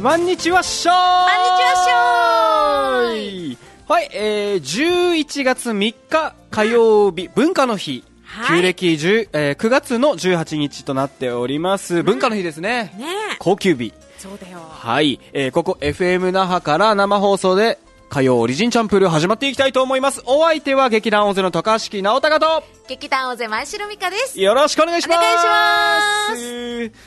ワンニチワッショーい。はい、11月3日火曜日、文化の日。旧暦9月の18日となっております。文化の日ですね。 ねえ。 高級日。 そうだよ。 はい、ここ FM 那覇から生放送で火曜オリジンチャンプル始まっていきたいと思います。お相手は劇団大勢の高橋直隆と劇団大勢前城美香です。 よろしくお願いします。 お願いします。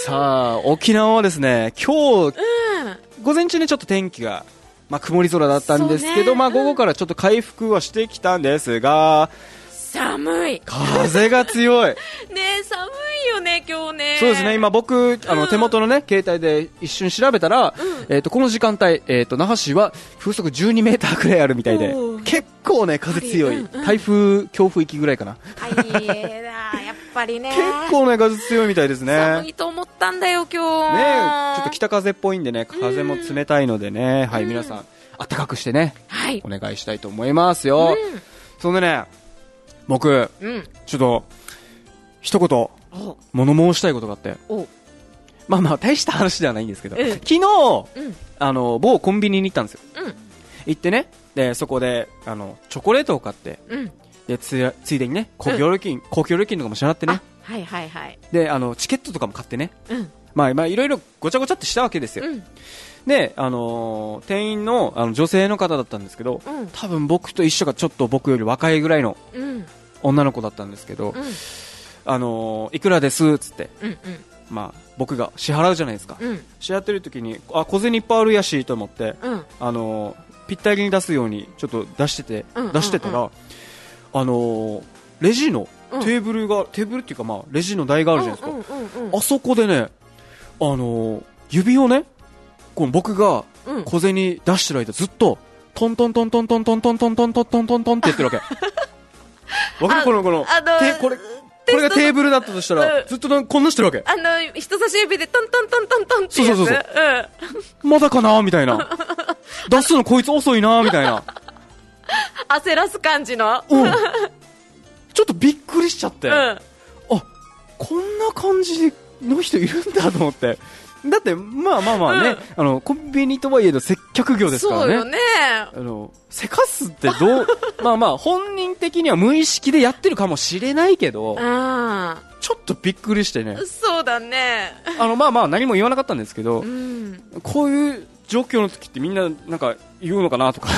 さあ、沖縄はですね、今日、午前中にちょっと天気が、曇り空だったんですけど、午後からちょっと回復はしてきたんですが、 寒い。 風が強い。 ねえ、寒いよね、今日ね。 そうですね、今僕、手元のね、携帯で一瞬調べたら、この時間帯、那覇市は風速12メーターくらいあるみたいで、結構ね、風強い。台風、強風域ぐらいかな。 やっぱりね。 結構ね、風強いみたいですね。 寒いと思ったんだよ、今日。 ね、ちょっと北風っぽいんでね、風も冷たいのでね、はい、皆さん、暖かくしてね、お願いしたいと思いますよ。そんでね、僕、ちょっと一言物申したいことがあって、大した話ではないんですけど、昨日、某コンビニに行ったんですよ。行ってね、でそこでチョコレートを買って、でついでにね、公共料金とかも支払ってね、でチケットとかも買ってね、いろいろごちゃごちゃってしたわけですよ。で店員の女性の方だったんですけど、多分僕と一緒かちょっと僕より若いぐらいの女の子だったんですけど、いくらですっつって、僕が支払うじゃないですか。支払ってる時に小銭いっぱいあるやしと思って、ぴったりに出すようにちょっと出してたら、レジのテーブルっていうか、レジの台があるじゃないですか。あそこでね、指をね、僕が小銭出してる間ずっとトントントントントントントントントントントントントンって言ってるわけ。わかる？これがテーブルだったとしたら、ずっとこんなしてるわけ。 人差し指でトントントントントンってやつ。そう。 まだかなみたいな。出すのこいつ遅いなみたいな。 焦らす感じの。 ちょっとびっくりしちゃって。こんな感じの人いるんだと思って。だってね、コンビニとはいえど接客業ですからね。 そうよね。 せかすって本人的には無意識でやってるかもしれないけど、ちょっとびっくりしてね。 そうだね。 何も言わなかったんですけど、こういう状況の時ってみんななんか言うのかなとか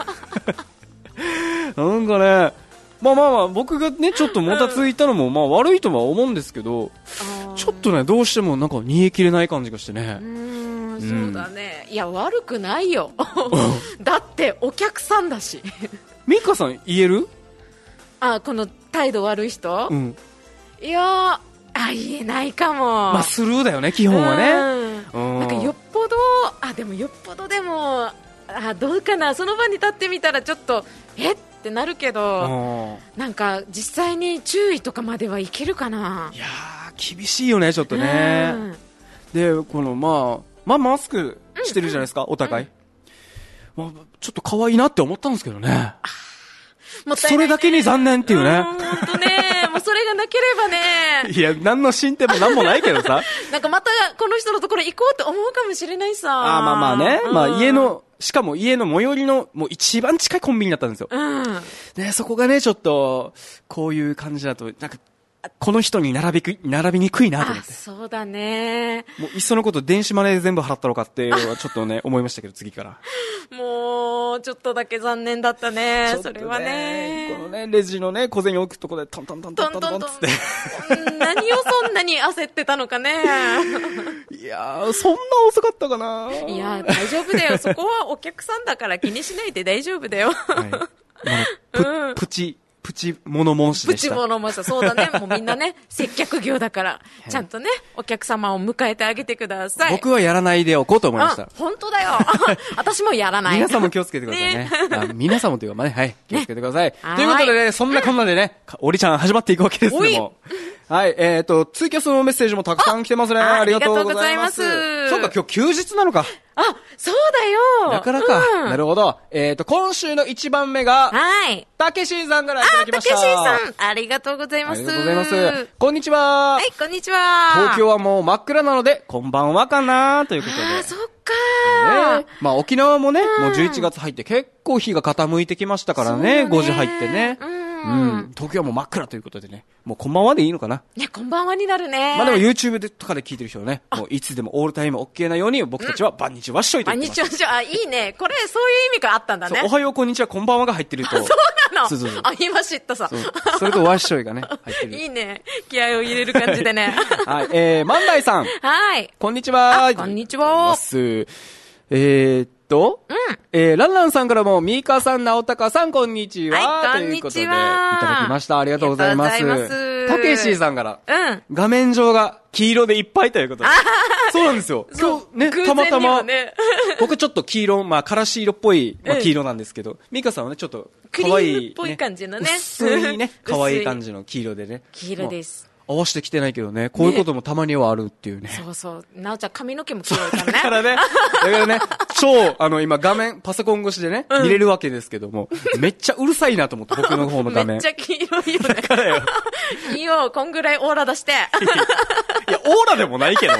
なんかね、僕がねちょっともたついたのも悪いとは思うんですけど、ちょっとねどうしてもなんか煮え切れない感じがしてね。 そうだね。いや悪くないよ。だってお客さんだし。 ミカさん言える？ この態度悪い人？いや言えないかも。 スルーだよね基本はね。 なんかよっぽどでもどうかな、その場に立ってみたらちょっとってなるけど、なんか実際に注意とかまではいけるかな。 いやー厳しいよねちょっとね。でこのマスクしてるじゃないですか、お互い。ちょっと可愛いなって思ったんですけどね。 もったいないね。 それだけに残念っていうね。 本当ね。もうそれがなければね。 いや何の進展も何もないけどさ。 なんかまたこの人のところ行こうって思うかもしれないさ。 ね。しかも家の最寄りのもう一番近いコンビニだったんですよ。でそこがねちょっとこういう感じだとなんかこの人に並びにくいなと思って。 そうだね。 もういっそのこと電子マネーで全部払ったのかっていうのはちょっとね思いましたけど次から。もうちょっとだけ残念だったね。それはね。 このねレジのね小銭置くとこでトントントントントントンつって。 何をそんなに焦ってたのかね。 いやーそんな遅かったかな。 いや大丈夫だよ。そこはお客さんだから気にしないで大丈夫だよ。 プチ物申しでした。 プチ物申し、そうだね。もうみんなね、接客業だから、ちゃんとね、お客様を迎えてあげてください。 僕はやらないでおこうと思いました。 本当だよ。私もやらない。 皆さんも気をつけてくださいね。皆さんもというか、気をつけてください。ということでね、そんなこんなでね、おりちゃん始まっていくわけですけども。はい、ツイキャスのメッセージもたくさん来てますね。ありがとうございます。そうか、今日休日なのか。 あ、そうだよ。 だからか。なるほど。今週の1番目が、 はい。 たけしさんからいただきました。 たけしさん、ありがとうございます。 ありがとうございます。こんにちは。 はい、こんにちは。 東京はもう真っ暗なので、こんばんはかなということで。 あ、そっかね。まあ沖縄もね、もう11月入って結構日が傾いてきましたからね、5時入ってね。東京はもう真っ暗ということでね。もうこんばんはでいいのかな。 ね、こんばんはになるね。 まあでも YouTube とかで聞いてる人はね、もういつでもオールタイム OK なように僕たちは晩日わっしょいと言ってます。 晩日わっしょい。あ、いいね。これ、そういう意味があったんだね。 おはよう、こんにちは、こんばんはが入ってると。 そうなの。 そう。 あ、今知ったさ。 それとわっしょいがね、入ってる。 いいね。気合を入れる感じでね。 はい、万代さん。 はい。 こんにちは。 こんにちは。 ランランさんからも、ミーカさん、ナオタカさん、こんにちは。 はい、こんにちは。 ということで、いただきました。ありがとうございます。たけしさんから、画面上が黄色でいっぱいということで。そうなんですよ。今日ね、たまたま、僕ちょっと黄色、まあ、からし色っぽい、黄色なんですけど、ミーカさんはね、ちょっと、可愛い。 クリームっぽい感じのね。 薄いね、可愛い感じの黄色でね。 黄色です。 合わせてきてないけどね、こういうこともたまにはあるっていうね。 そうそう。なおちゃん髪の毛も黄色いからね。 だからね、超、今画面、パソコン越しでね、見れるわけですけども、めっちゃうるさいなと思って、僕の方の画面。 めっちゃ黄色いよね。 だからよ。 いいよ、こんぐらいオーラ出して。いや、オーラでもないけどね。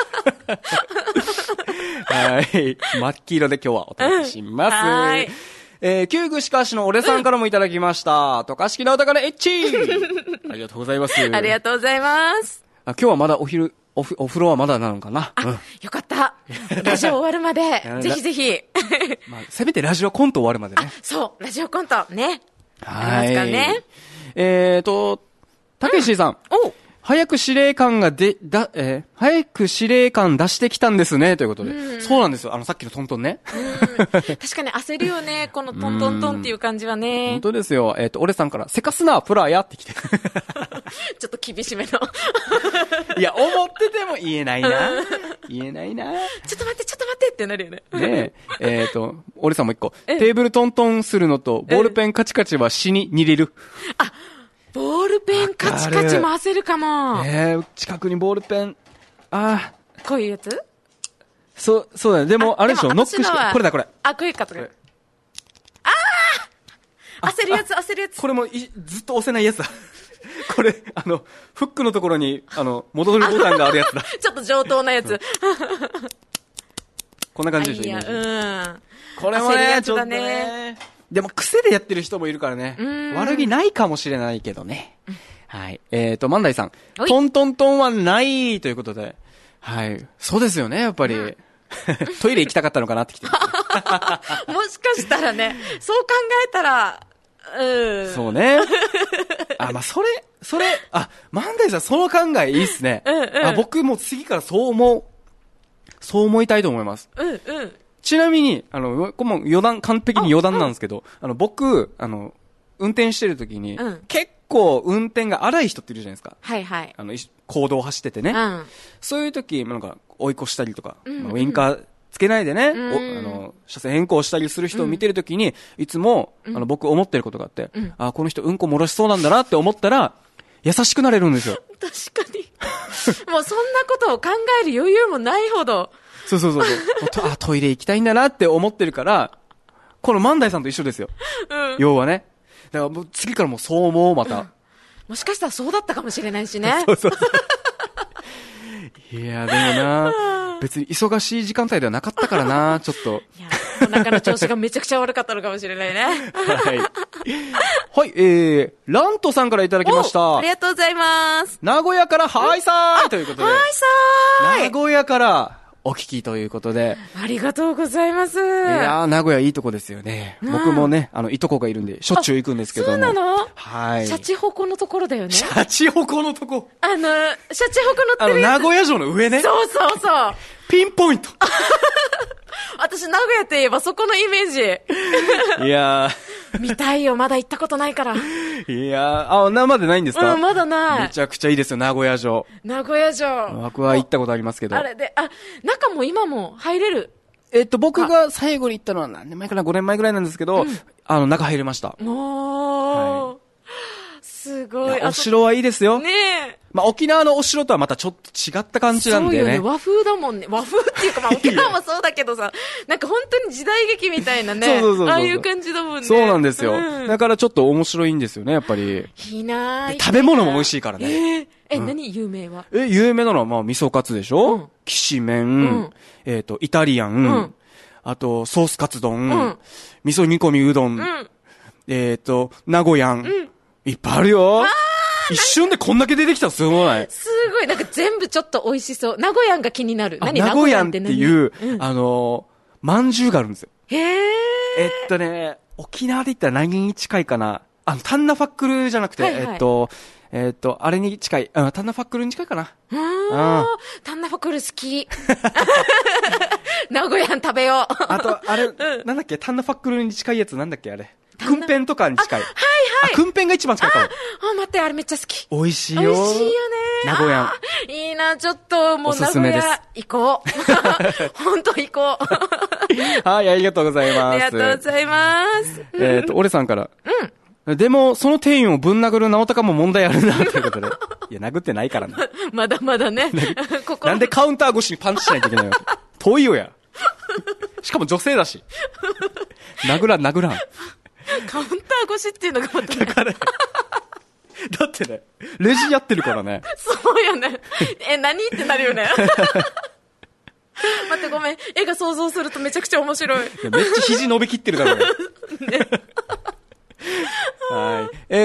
はい。真っ黄色で今日はお届けします。はい。旧具しかしの俺さんからもいただきました。渡嘉敷直隆のエッチありがとうございます。 ありがとうございます。 今日はまだお風呂はまだなのかな。 よかった。ラジオ終わるまで、ぜひぜひ。 まあ、せめてラジオコント終わるまでね。 そう、ラジオコント、ね。 はい。 ありますからね。 たけしさん。早く司令官出してきたんですね、ということで。そうなんですよ。さっきのトントンね。 確かに焦るよね、このトントントンっていう感じはね。 本当ですよ。俺さんから、せかすな、プラやってきて。 ちょっと厳しめの。 いや、思ってても言えないな。言えないな。 ちょっと待ってってなるよね。 ねえ。俺さんもう一個。テーブルトントンするのと、ボールペンカチカチは死に似れる。 ボールペンカチカチ回せるかも。 近くにボールペン、 こういうやつ？ そうだね。でも、あれでしょ、ノックして、これだ、これ。 こういうか、これ。焦るやつ。 これもずっと押せないやつだ。これ、フックのところに、戻るボタンがあるやつだ。 ちょっと上等なやつ。 こんな感じでしょ、これもね、ちょっとね。でも癖でやってる人もいるからね。悪気ないかもしれないけどね。はい。万代さん。トントントンはないということで。はい。そうですよね、やっぱり。トイレ行きたかったのかなってきて。もしかしたらね、そう考えたら、 そうね。万代さん、その考えいいっすね。僕も次からそう思いたいと思います。ちなみに、これも完璧に余談なんですけど、僕、運転してる時に、結構運転が荒い人っているじゃないですか。 はいはい。 公道を走っててね。そういう時、なんか、追い越したりとか、ウインカーつけないでね、車線変更したりする人を見てる時に、いつも、僕思ってることがあって、この人うんこ漏らしそうなんだなって思ったら、優しくなれるんですよ。 確かに。もうそんなことを考える余裕もないほど。 そう。トイレ行きたいんだなって思ってるから、この万代さんと一緒ですよ。要はね。だからもう次からもうそう思う、また。 もしかしたらそうだったかもしれないしね。 そう。いや、でもな、別に忙しい時間帯ではなかったからな、ちょっと。 いや、お腹の調子がめちゃくちゃ悪かったのかもしれないね。 はい。はい、ラントさんからいただきました。 ありがとうございます。 名古屋からハイサーイということで。 ハイサーイ。 名古屋からお聞きということで。 ありがとうございます。いやー、名古屋いいとこですよね。僕もね、いとこがいるんで、しょっちゅう行くんですけども。 そうなの？ はい。 シャチホコのところだよね。 シャチホコのとこ。 シャチホコ乗ってる名古屋城の上ね。 そう。 ピンポイント。 私、名古屋といえばそこのイメージ。いやー。見たいよ、まだ行ったことないから。 いやー、生でないんですか？ まだない。 めちゃくちゃいいですよ、名古屋城。 名古屋城。 僕は行ったことありますけど。 あれで、中も今も入れる。 僕が最後に行ったのは何年前かな、5年前ぐらいなんですけど、中入れました。 すごい。 お城はいいですよ。 ねえ。 まあ、沖縄のお城とはまたちょっと違った感じなんでね。 そうよね、和風だもんね。和風っていうか、まあ、沖縄もそうだけどさ、なんか本当に時代劇みたいなね。そうああいう感じだもんね。 そうなんですよ。だからちょっと面白いんですよね、やっぱり。 いいなぁ。 食べ物も美味しいからね。 何有名は？ 有名なのは、まあ、味噌カツでしょ、きしめん、イタリアン、あと、ソースカツ丼、味噌煮込みうどん、名古屋、いっぱいあるよ。一瞬でこんだけ出てきたらすごい。 すごい、なんか全部ちょっと美味しそう。名古屋が気になる。 名古屋っていう、まんじゅうがあるんですよ。沖縄で言ったら何に近いかな。タンナファックルじゃなくて、あれに近い、タンナファックルに近いかな。 タンナファックル好き。名古屋食べよう。 あと、あれ、なんだっけ、タンナファックルに近いやつなんだっけ、あれ。クンペンとかに近い。はいはい。クンペンが一番近いかも。 待って、あれめっちゃ好き。 美味しいよ。 美味しいよね。 名古屋。 いいな、ちょっと、もう名古屋行こう。本当行こう。はい、ありがとうございます。 ありがとうございます。 俺さんから。でも、その店員をぶん殴る直高も問題あるな、ということで。いや、殴ってないからね。 まだまだね。 なんでカウンター越しにパンチしないといけないわけ。遠いよや。しかも女性だし。殴らん。 カウンター越しっていうのがまたね。 だってね、レジやってるからね。 そうよね。何ってなるよね。待ってごめん。絵が想像するとめちゃくちゃ面白い。 めっちゃ肘伸びきってるからね。はい。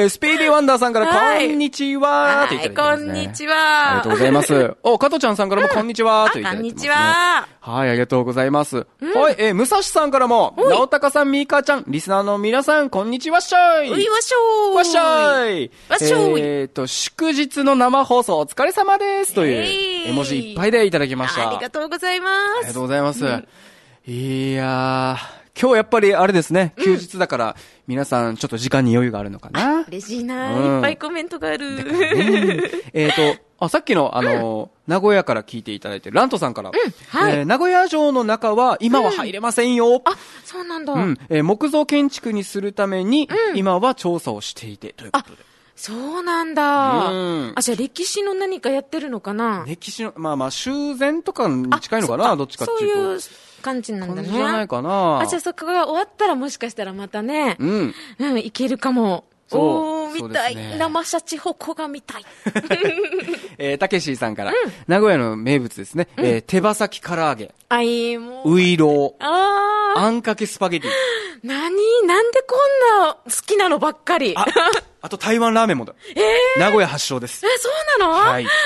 スピーディーワンダーさんから、こんにちはって言ってますね。 こんにちは。 ありがとうございます。加藤ちゃんさんからも、こんにちはと言ってますね。 こんにちは。 はい、ありがとうございます。はい、武蔵さんからも、直高さん、みーかちゃん、リスナーの皆さん、こんにちはっしゃい。 わっしょー。 わっしゃい。 わっしょー。 祝日の生放送お疲れ様です。という絵文字いっぱいでいただきました。 ありがとうございます。 ありがとうございます。いやー。今日やっぱりあれですね、休日だから、皆さんちょっと時間に余裕があるのかな。 嬉しいな、いっぱいコメントがある。 さっきの名古屋から聞いていただいて、ラントさんから、名古屋城の中は今は入れませんよ。 そうなんだ。 木造建築にするために、今は調査をしていて、ということで。 そうなんだ。じゃあ歴史の何かやってるのかな。 歴史の、修繕とかに近いのかな、どっちかっていうと。 そういう感じなんだね。 感じじゃないかな。 じゃあそこが終わったらもしかしたらまたね、いけるかも。見たい。生シャチホコが見たい。 たけしさんから、名古屋の名物ですね、手羽先唐揚げ。 もう。 ういろう。あんかけスパゲティ。 なんでこんな好きなのばっかり。 あと台湾ラーメンもだ。名古屋発祥です。 そうなの？ はい。 いい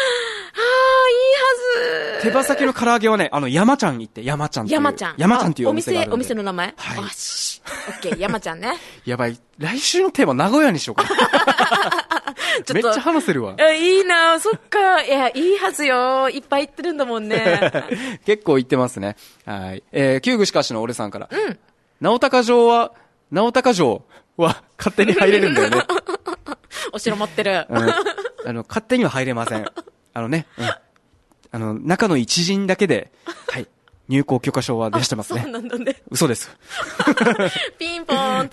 はず。 手羽先の唐揚げはね、山ちゃん行って、山ちゃんっていう。山ちゃんっていうお店があるんで。 お店の名前？ はい。 オッケー、山ちゃんね。 やばい。来週のテーマ名古屋にしようかな。めっちゃ話せるわ。 いいな、そっか。いや、いいはずよ。いっぱい行ってるんだもんね。 結構行ってますね。はい。旧具しかしの俺さんから。直高城は勝手に入れるんだよね。 お城持ってる。 勝手には入れません。中の一陣だけで、はい。入校許可証は出してますね。 そうなんだね。 嘘です。 ピンポーン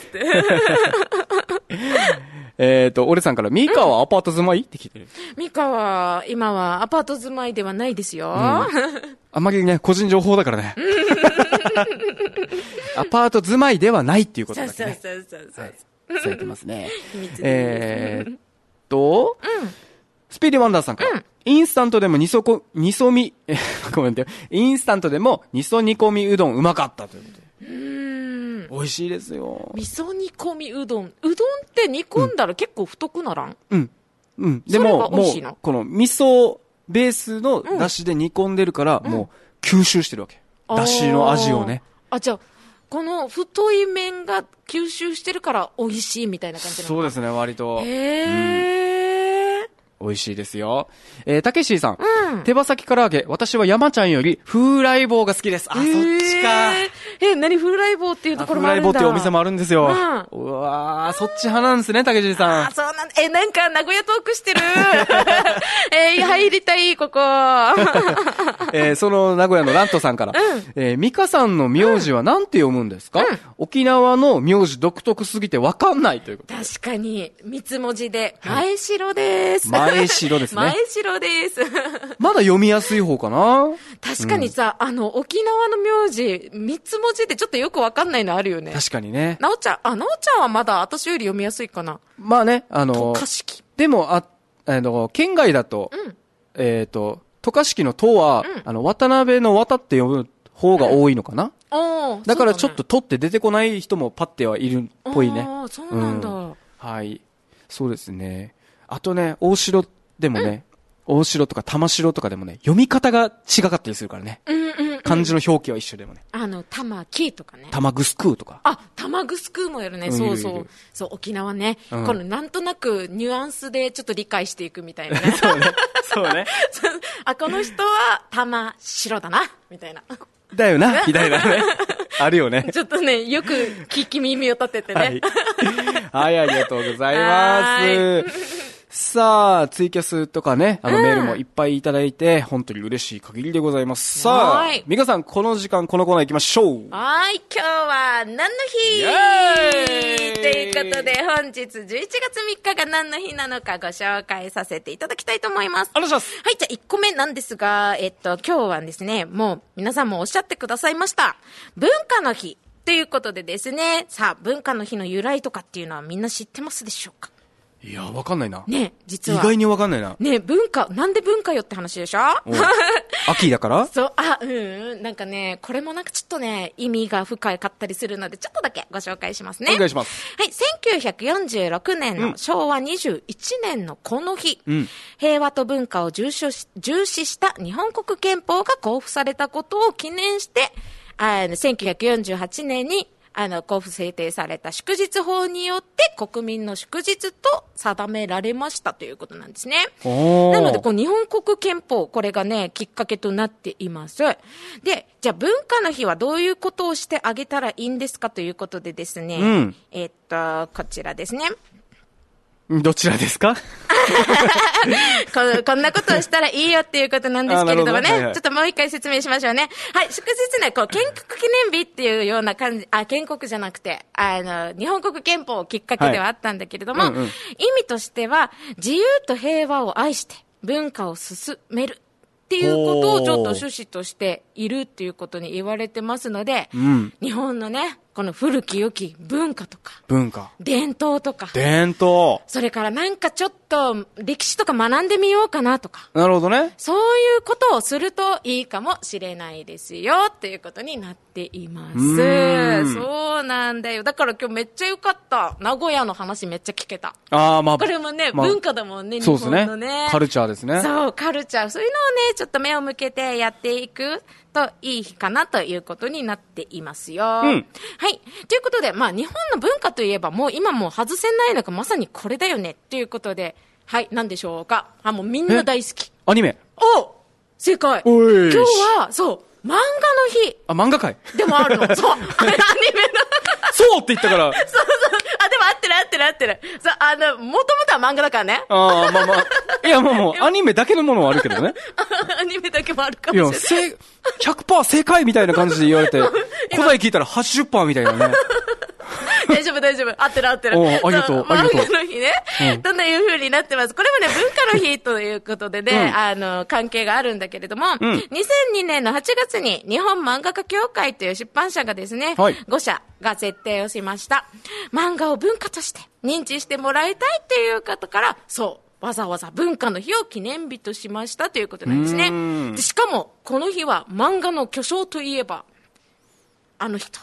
って。 俺さんから、ミカはアパート住まいって聞いてる。 ミカは、今はアパート住まいではないですよ。 あんまりね、個人情報だからね。アパート住まいではないっていうことだけね。 そう。 されてますね。スピーディーワンダーさんから、インスタントでもインスタントでも味噌煮込みうどんうまかったということで。美味しいですよ。 味噌煮込みうどん。うどんって煮込んだら結構太くならん？ でも、この味噌ベースの出汁で煮込んでるから、もう吸収してるわけ。出汁の味をね。 じゃあ、この太い麺が吸収してるから美味しいみたいな感じなのかな？ そうですね、割と。美味しいですよ。たけしーさん。手羽先唐揚げ。私は山ちゃんより風来坊が好きです。そっちか。 何風来坊っていうところもあるんだ。 風来坊っていうお店もあるんですよ。うわー、そっち派なんですね、たけしーさん。 そうなんだ。なんか名古屋トークしてる。入りたい、ここ。 その名古屋のラントさんから。ミカさんの名字は何て読むんですか？沖縄の名字独特すぎてわかんないということ。 確かに、三つ文字で、前城です。 前城ですね。 前城です。 まだ読みやすい方かな。 確かにさ、沖縄の名字、3つ文字でちょっとよくわかんないのあるよね。 確かにね。 なおちゃんはまだ私より読みやすいかな。 まあね、 渡嘉敷。 でも、県外だと、渡嘉敷のとは、渡辺の渡って読む方が多いのかな。だからちょっと取って出てこない人もパッてはいるっぽいね。 ああ、そうなんだ。 はい。そうですね。あとね、大城でもね、大城とか玉城とかでもね、読み方が違かったりするからね。漢字の表記は一緒でもね。 玉木とかね。 玉ぐすくうとか。 玉ぐすくうもやるね。そうそう。そう、沖縄ね。このなんとなくニュアンスでちょっと理解していくみたいなね。 そうね。 この人は玉城だな、みたいな。 だよな、みたいなね。あるよね。 ちょっとね、よく聞き耳を立ててね。 はい、ありがとうございます。さあ、ツイキャスとかね、メールもいっぱいいただいて、本当に嬉しい限りでございます。さあ、皆さん、この時間、このコーナー行きましょう。 はい、今日は何の日ということで、本日11月3日が何の日なのかご紹介させていただきたいと思います。 お願いします。 はい、じゃあ1個目なんですが、今日はですね、もう皆さんもおっしゃってくださいました。文化の日ということでですね、さあ、文化の日の由来とかっていうのはみんな知ってますでしょうか？ いや、わかんないな。 ね、実は。 意外にわかんないな。 ね、なんで文化よって話でしょ？ 秋だからそう、なんかね、これもなんかちょっとね、意味が深かったりするので、ちょっとだけご紹介しますね。 お願いします。 はい、1946年の昭和21年のこの日、平和と文化を重視した日本国憲法が公布されたことを記念して、1948年に交付制定された祝日法によって国民の祝日と定められましたということなんですね。なので、日本国憲法、これがね、きっかけとなっています。で、じゃあ文化の日はどういうことをしてあげたらいいんですかということでですね、こちらですね。 どちらですかこんなことをしたらいいよっていうことなんですけれどもね。ちょっともう一回説明しましょうね。はい、祝日ね、建国記念日っていうような感じ、建国じゃなくて、日本国憲法きっかけではあったんだけれども、意味としては、自由と平和を愛して文化を進めるっていうことをちょっと趣旨としているっていうことに言われてますので、日本のね、この古き良き文化とか、伝統とか、それからなんかちょっと歴史とか学んでみようかなとか、 なるほどね。 そういうことをするといいかもしれないですよっていうことになっています。そうなんだよ。だから今日めっちゃ良かった。名古屋の話めっちゃ聞けた。これもね、文化だもんね、日本のね。 カルチャーですね。 そう、カルチャー。そういうのをね、ちょっと目を向けてやっていくといいかなということになっていますよ。はい。ということで、日本の文化といえばもう今もう外せないのがまさにこれだよねということで、はい、何でしょうか。もうみんな大好き。 アニメ。 正解。今日は、そう、漫画の日。 漫画界でもあるの。そう、アニメの。 そうって言ったから。 そう。でも合ってる。そう、もともとは漫画だからね。 いや、もう、アニメだけのものはあるけどね。 アニメだけもあるかもしれない。 100% 正解みたいな感じで言われて、答え聞いたら 80% みたいなね。 大丈夫。合ってる。 ありがとう。 漫画の日ね。どんないう風になってます。これもね、文化の日ということでね、関係があるんだけれども、2002年の8月に日本漫画家協会という出版社がですね、5社が設定をしました。漫画を文化として認知してもらいたいっていう方から、わざわざ文化の日を記念日としましたということなんですね。でしかも、この日は漫画の巨匠といえば、あの人。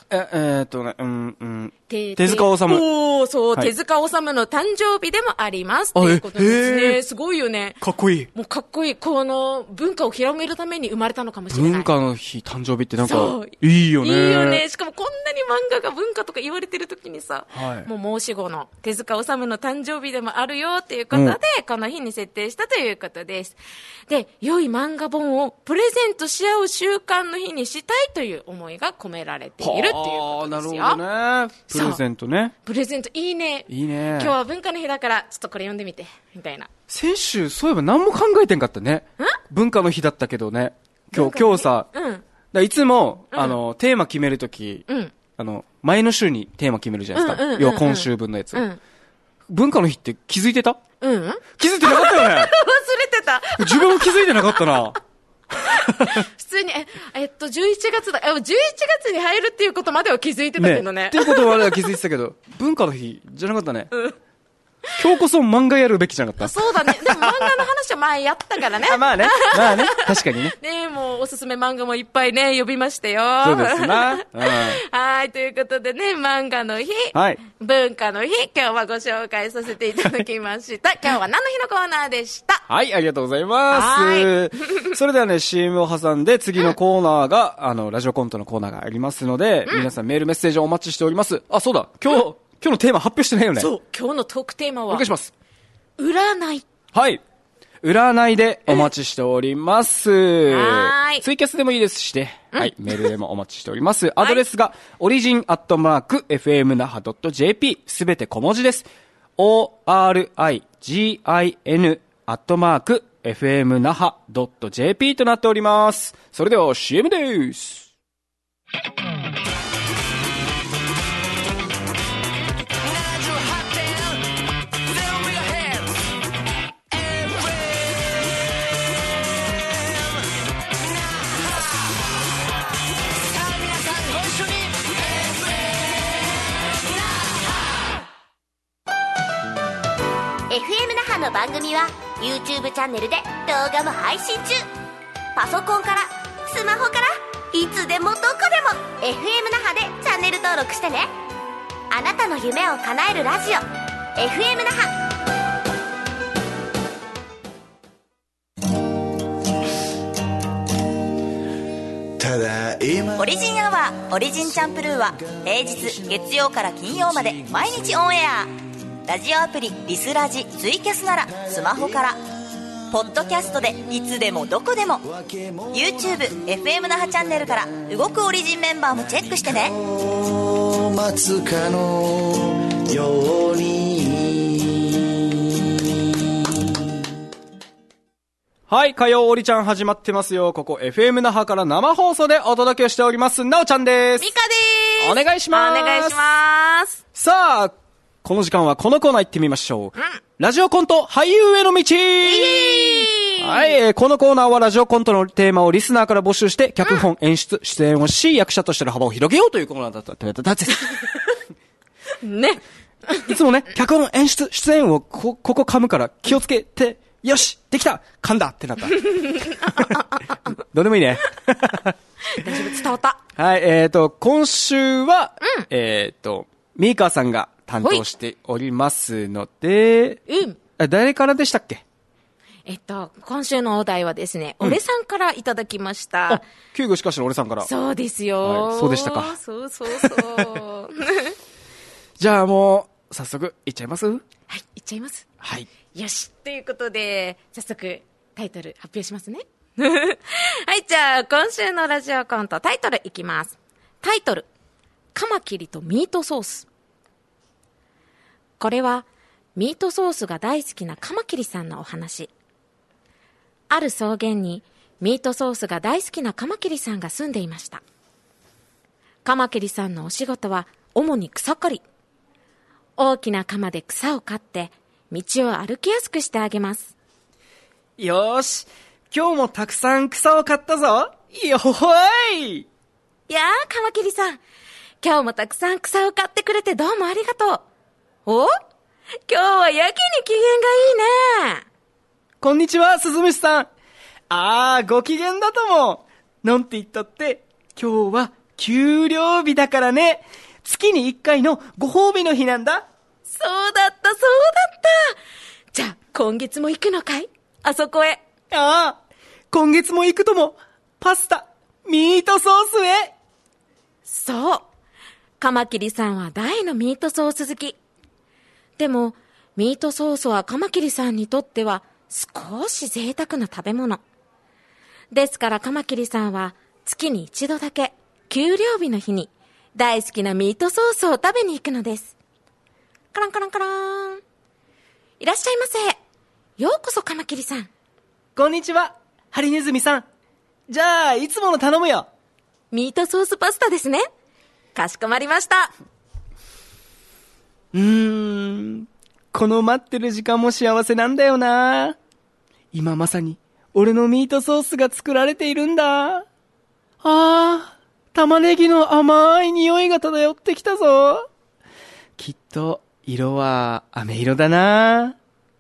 手塚治虫。 そう、手塚治虫の誕生日でもあります。ということですね。すごいよね。 かっこいい。 もうかっこいい。この文化を広めるために生まれたのかもしれない。 文化の日誕生日ってなんか、いいよね。 いいよね。しかもこんなに漫画が文化とか言われてる時にさ、もう申し子の手塚治虫の誕生日でもあるよっていうことで、この日に設定したということです。で、良い漫画本をプレゼントし合う習慣の日にしたいという思いが込められているっていうことですよ。 なるほどね。プレゼントね。 プレゼントいいね。 いいね。 今日は文化の日だからちょっとこれ読んでみてみたいな。 先週そういえば何も考えてんかったね。文化の日だったけどね。今日さ、いつもテーマ決めるとき、前の週にテーマ決めるじゃないですか。要は今週分のやつ。 文化の日って気づいてた？ うん。 気づいてなかったよね。 忘れてた。 自分も気づいてなかったな。 普通に、11月だ。11月に入るっていうことまでは気づいてたけどね。 っていうことまでは気づいてたけど、文化の日じゃなかったね。うん。今日こそ漫画やるべきじゃなかった。 そうだね。でも漫画の話は前やったからね。 まあね。確かにね。 ねもうおすすめ漫画もいっぱいね、呼びましたよ。 そうですな。 はい、ということでね、漫画の日、 はい、 文化の日、今日はご紹介させていただきました。今日は何の日のコーナーでした。 はい、ありがとうございます。それではね、CM を挟んで次のコーナーが、ラジオコントのコーナーがありますので、皆さんメールメッセージをお待ちしております。あ、そうだ、今日のテーマ発表してないよね。 そう、今日のトークテーマは。 お願いします。 占い。 はい。占いでお待ちしております。はい。ツイキャスでもいいですしね。はい。メールでもお待ちしております。アドレスが、origin@fmnaha.jp すべて小文字です。origin@fmnaha.jp となっております。それでは CM です。 FM 那覇の番組は YouTube チャンネルで動画も配信中。パソコンからスマホからいつでもどこでも FM 那覇でチャンネル登録してね。あなたの夢を叶えるラジオ FM 那覇。オリジンアワーオリジンチャンプルーは平日月曜から金曜まで毎日オンエア。ラジオアプリリスラジツイキャスならスマホから、ポッドキャストでいつでもどこでも YouTube FM 那覇チャンネルから動くオリジンメンバーもチェックしてね。待つかのように。 はい、火曜オリちゃん始まってますよ。ここ FM 那覇から生放送でお届けしておりますなおちゃんです。 ミカです。 お願いします。 お願いします。 さあ、この時間はこのコーナー行ってみましょう。ラジオコント俳優への道。はい、このコーナーはラジオコントのテーマをリスナーから募集して、脚本、演出、出演をし、役者としての幅を広げようというコーナーだったね。 いつもね、脚本、演出、出演をここ噛むから気をつけて、よしできた噛んだってなった。どうでもいいね。 大丈夫、伝わった。 はい、今週は、ミーカーさんが担当しておりますので、誰からでしたっけ？ 今週のお題はですね、俺さんからいただきました。 救護しかしの俺さんから。 そうですよ、 はい。そうでしたか。 そう。 じゃあもう、早速、いっちゃいます？はい、 いっちゃいます。 はい。 よし。ということで、早速、タイトル発表しますね。はい、じゃあ、今週のラジオコント、タイトルいきます。タイトル、カマキリとミートソース。これは、ミートソースが大好きなカマキリさんのお話。ある草原に、ミートソースが大好きなカマキリさんが住んでいました。カマキリさんのお仕事は、主に草刈り。大きな鎌で草を刈って、道を歩きやすくしてあげます。 よーし、今日もたくさん草を刈ったぞ。よほほい。 いやー、カマキリさん、今日もたくさん草を刈ってくれてどうもありがとう。お？今日はやけに機嫌がいいね。 こんにちは、スズムシさん。ご機嫌だとも。のんって言ったって、今日は給料日だからね。月に1回のご褒美の日なんだ。 そうだった。じゃあ、今月も行くのかい？あそこへ。 今月も行くとも。パスタ、ミートソースへ。 そう。カマキリさんは大のミートソース好き。でも、ミートソースはカマキリさんにとっては少し贅沢な食べ物。ですからカマキリさんは月に一度だけ給料日の日に大好きなミートソースを食べに行くのです。カランカランカラン。いらっしゃいませ。ようこそカマキリさん。 こんにちは、ハリネズミさん。じゃあ、いつもの頼むよ。 ミートソースパスタですね。かしこまりました。 この待ってる時間も幸せなんだよな。今まさに俺のミートソースが作られているんだ。玉ねぎの甘い匂いが漂ってきたぞ。きっと色は飴色だな。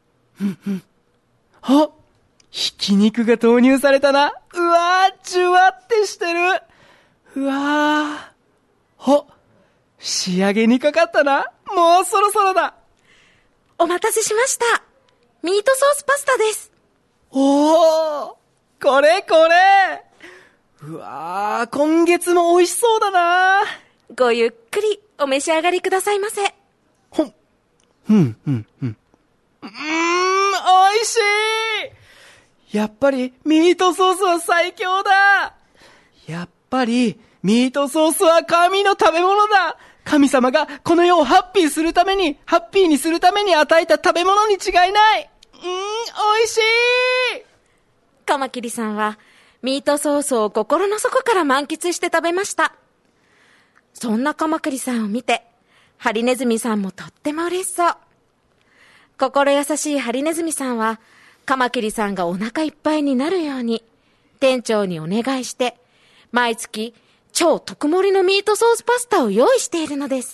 ひき肉が投入されたな。うわー、ジュワってしてる。うわー。仕上げにかかったな。もうそろそろだ。 お待たせしました。ミートソースパスタです。 おー、これ。うわー、今月も美味しそうだな。 ごゆっくりお召し上がりくださいませ。 美味しい。やっぱりミートソースは最強だ。やっぱりミートソースは神の食べ物だ。神様がこの世をハッピーにするために与えた食べ物に違いない。美味しい。 カマキリさんはミートソースを心の底から満喫して食べました。そんなカマキリさんを見て、ハリネズミさんもとっても嬉しそう。心優しいハリネズミさんは、カマキリさんがお腹いっぱいになるように、店長にお願いして、毎月超特盛りのミートソースパスタを用意しているのです。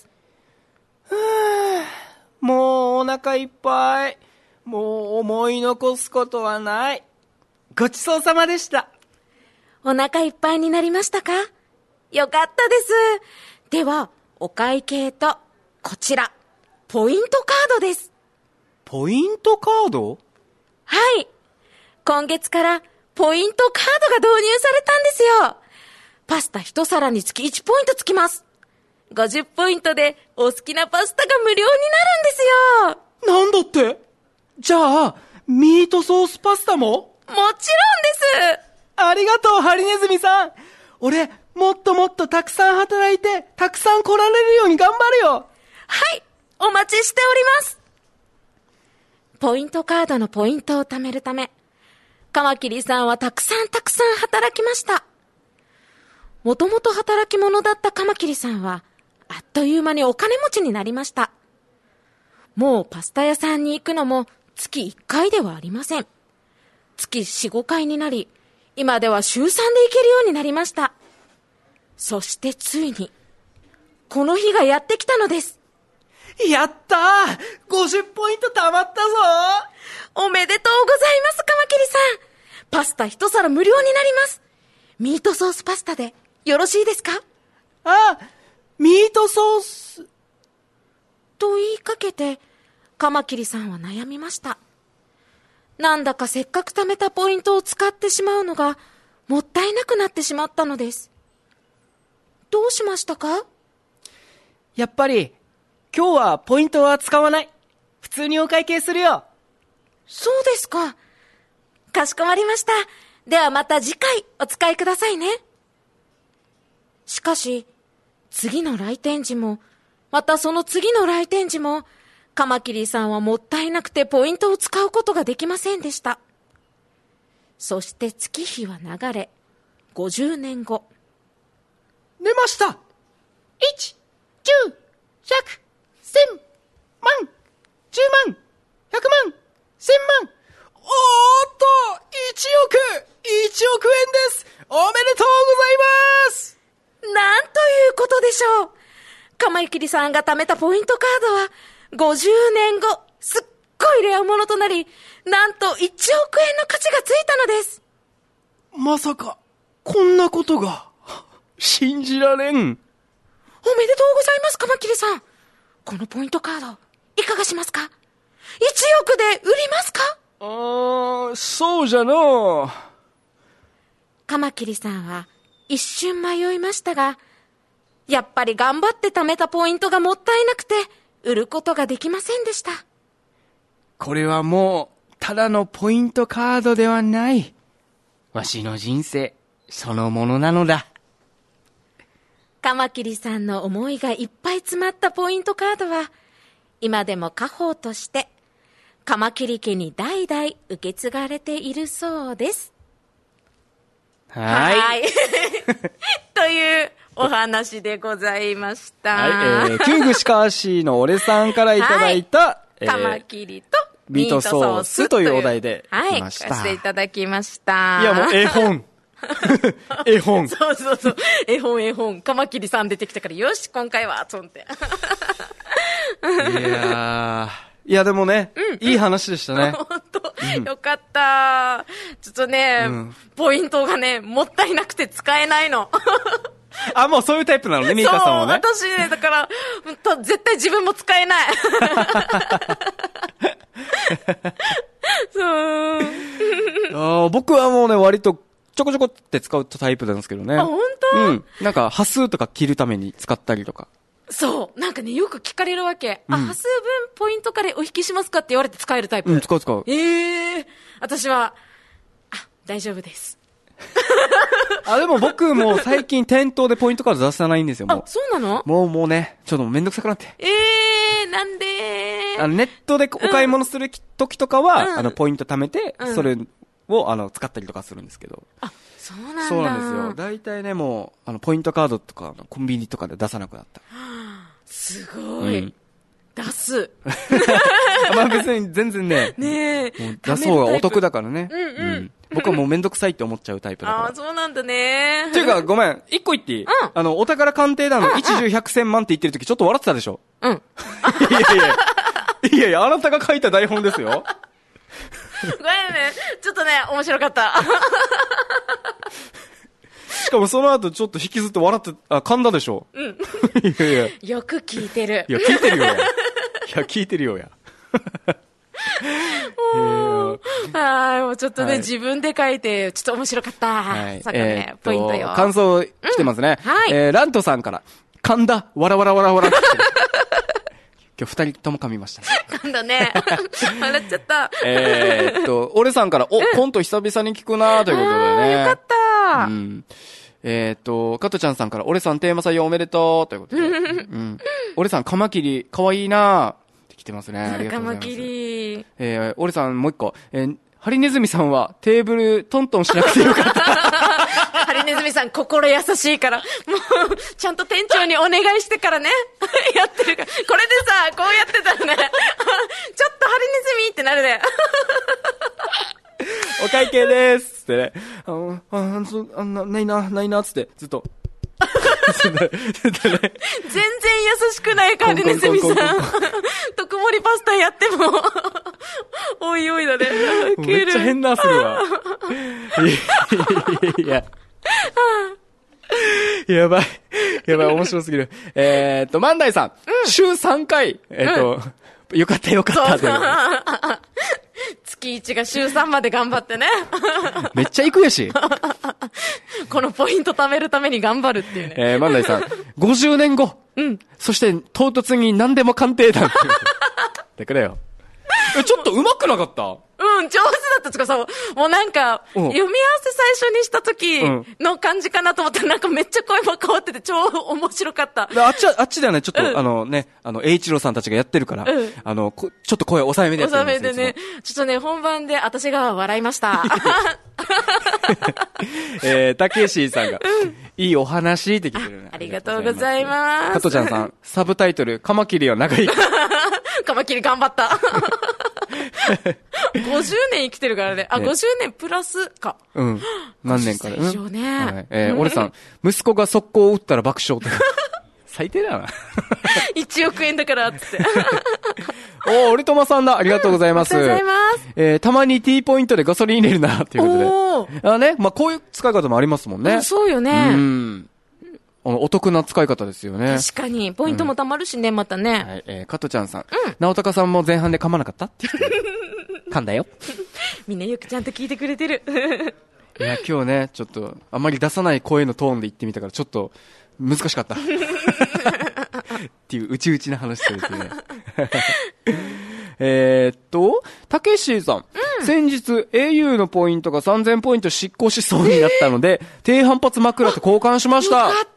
もうお腹いっぱい。もう思い残すことはない。ごちそうさまでした。 お腹いっぱいになりましたか？よかったです。では、お会計と、こちら、ポイントカードです。 ポイントカード？ はい。今月からポイントカードが導入されたんですよ。パスタ一皿につき1ポイントつきます。50ポイントでお好きなパスタが無料になるんですよ。 なんだって？じゃあ、ミートソースパスタも？ もちろんです。 ありがとう、ハリネズミさん。俺、もっともっとたくさん働いて、たくさん来られるように頑張るよ。 はい、お待ちしております。ポイントカードのポイントを貯めるため、カマキリさんはたくさん働きました。もともと働き者だったカマキリさんは、あっという間にお金持ちになりました。もうパスタ屋さんに行くのも月1回ではありません。月4、5回になり、今では週3で行けるようになりました。そしてついに、この日がやってきたのです。 やったー！ 50 ポイント貯まったぞー！おめでとうございます、カマキリさん。パスタ一皿無料になります。ミートソースパスタでよろしいですか？ ミートソース。 と言いかけて、カマキリさんは悩みました。なんだかせっかく貯めたポイントを使ってしまうのがもったいなくなってしまったのです。どうしましたか？ やっぱり今日はポイントは使わない。普通にお会計するよ。 そうですか。かしこまりました。ではまた次回お使いくださいね。しかし、次の来店時も、またその次の来店時も、カマキリさんはもったいなくてポイントを使うことができませんでした。そして月日は流れ、50年後。 出ました。1、10、100、1000万、10万、100万、1000万。おーっと、1億円です。おめでとうございます。 なんということでしょう。カマキリさんが貯めたポイントカードは、50年後、すっごいレア物となり、なんと1億円の価値がついたのです。 まさか、こんなことが、信じられん。 おめでとうございます、カマキリさん。このポイントカード、いかがしますか？ 1 億で売りますか？ そうじゃのう。 カマキリさんは一瞬迷いましたが、やっぱり頑張って貯めたポイントがもったいなくて、売ることができませんでした。 これはもう、ただのポイントカードではない。わしの人生、そのものなのだ。 カマキリさんの思いがいっぱい詰まったポイントカードは、今でも家宝として、カマキリ家に代々受け継がれているそうです。 はい。 というお話でございました。 はい、キューグシカーシーの俺さんからいただいた、 カマキリとミートソースというお題ではい、 来ました。 書かせていただきました。 いや、もう絵本。絵本。 そう。絵本。カマキリさん出てきたから、よし、今回は、と思って。 いや、でもね、いい話でしたね。 本当、よかった。ちょっとね、ポイントがね、もったいなくて使えないの。 あ、もうそういうタイプなのね、ミーカさんもね。 そう、私ね、だから、絶対自分も使えない。 そう。僕はもうね、割とちょこちょこって使うタイプなんですけどね。 あ、本当？ なんか、端数とか切るために使ったりとか。 そう。なんかね、よく聞かれるわけ。端数分ポイントからお引きしますかって言われて使えるタイプ。 使う。 私は、大丈夫です。 でも僕も最近店頭でポイントカード出さないんですよ、もう。 そうなの？ もうね、ちょっとめんどくさくなって。 なんでネットでお買い物する時とかは、ポイント貯めて、それを、使ったりとかするんですけど。 そうなんだ。 そうなんですよ。大体ね、もう、ポイントカードとか、コンビニとかで出さなくなった。 すごい。出す。 まあ別に全然ね。出そうがお得だからね。僕はもうめんどくさいって思っちゃうタイプだから。 そうなんだね。 っていうか、ごめん。一個言っていい？お宝鑑定団の一十百千万って言ってる時ちょっと笑ってたでしょ？いや、あなたが書いた台本ですよ。 ごめんね。ちょっとね、面白かった。 しかもその後ちょっと引きずって笑って、噛んだでしょ？いや。 よく聞いてる。 いや、聞いてるよや。聞いてるよや。 もうちょっとね、自分で書いて、ちょっと面白かった。さっきね、ポイントよ。 感想来てますね。ラントさんから、噛んだ、わら。今日二人とも噛みましたね。 噛んだね。笑っちゃった。 俺さんから、コント久々に聞くなということでね。 よかった。 加トちゃんさんから、俺さんテーマ採用おめでとうということで。俺さん、カマキリ、かわいいなって来てますね。ありがとうございます。カマキリ。俺さん、もう一個、ハリネズミさんはテーブルトントンしなくてよかった。 ハリネズミさん心優しいから、もう、ちゃんと店長にお願いしてからね、やってるから。これでさ、こうやってたらね、ちょっとハリネズミってなるね。 お会計でーすってね。ないな、つって、ずっと。 全然優しくないか、ハリネズミさん。特盛りパスタやっても、おいおいだね。 めっちゃ変なするわ。いや。やばい、面白すぎる。万代さん、週3回、よかった。 月1が週3まで頑張ってね。 めっちゃ行くやし。 このポイント貯めるために頑張るっていうね。 万代さん、50年後。そして唐突に何でも鑑定団。ってくれよ。ちょっと上手くなかった？ 上手だったつかさ、もうなんか、読み合わせ最初にした時の感じかなと思ったら、なんかめっちゃ声も変わってて超面白かった。 あっちではね、ちょっと、栄一郎さんたちがやってるから、ちょっと声抑えめでやってるんですよ。 抑えめでね。ちょっとね、本番で私が笑いました。 たけしさんが、いいお話って聞いてるね。 ありがとうございます。 加トちゃんさん、サブタイトル、カマキリは長い。 カマキリ頑張った。50年生きてるからね。50年プラスか。 何年かで。 以上ね。 俺さん、息子が速攻を打ったら爆笑って。最低だな。 1億円だから、つって。 俺とまさんだ。ありがとうございます。 ありがとうございます。 たまに T ポイントでガソリン入れるな、っていうことで。こういう使い方もありますもんね。 そうよね。 お得な使い方ですよね。 確かに。ポイントも貯まるしね、またね。 はい。加トちゃんさん。直高さんも前半で噛まなかったって噛んだよ。 みんなよくちゃんと聞いてくれてる。 いや、今日ね、ちょっと、あまり出さない声のトーンで言ってみたから、ちょっと、難しかった。っていう、うちうちな話されてね。たけしさん。先日、au のポイントが3000ポイント執行しそうになったので、低反発枕と交換しました。 よかった。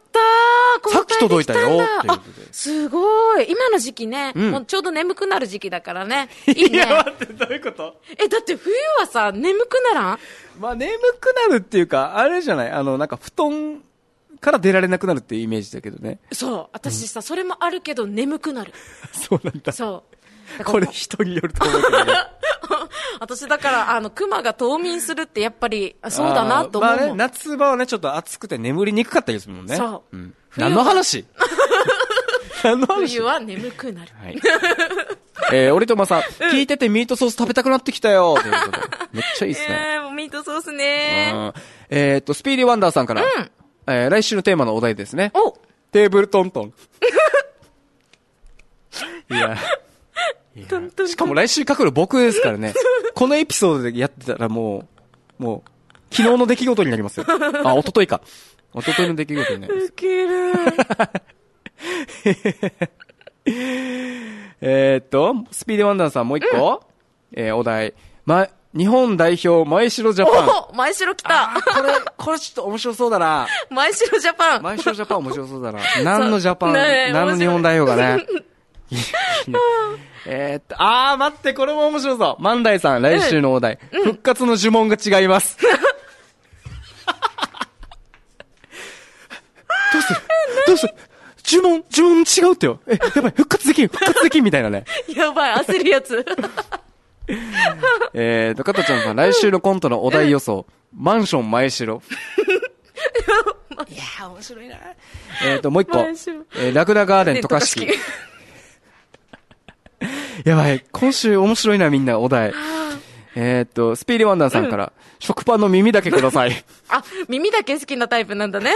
さっき届いたよ。 すごい。今の時期ね、もうちょうど眠くなる時期だからね。いいね。 いや、待って、どういうこと？ だって冬はさ、眠くならん？ 眠くなるっていうか、あれじゃない？なんか布団から出られなくなるっていうイメージだけどね。 そう。私さ、それもあるけど眠くなる。 そうなんだ。 そう。 これ人によると思うけどね。 私だから熊が冬眠するってやっぱりそうだなと思うもん。 まあね、夏場はねちょっと暑くて眠りにくかったりするもんね。 そう。 何の話？何の話？ 冬は眠くなる。 はい。俺とまさん、聞いててミートソース食べたくなってきたよ。ということでめっちゃいいっすね。 ミートソースね。 スピーディーワンダーさんから、来週のテーマのお題ですね。テーブルトントン。いや。しかも来週書くの僕ですからね。このエピソードでやってたらもう、昨日の出来事になりますよ。一昨日か。一昨日の出来事になります。 ウケる。 スピーディーワンダーさんもう一個、お題。日本代表、前城ジャパン。 前城来た。 これちょっと面白そうだな。 前城ジャパン。 前城ジャパン面白そうだな。何のジャパン、何の日本代表がね。待って、これも面白そう。万代さん、来週のお題。復活の呪文が違います。どうする呪文違うってよ。やばい、復活できんみたいなね。 やばい、焦るやつ。 加トちゃんさん、来週のコントのお題予想。マンション前城。いやー、面白いな。もう一個。ラクダガーデン渡嘉敷。やばい、今週面白いな、みんな、お題。スピーディーワンダーさんから、食パンの耳だけください。 耳だけ好きなタイプなんだね。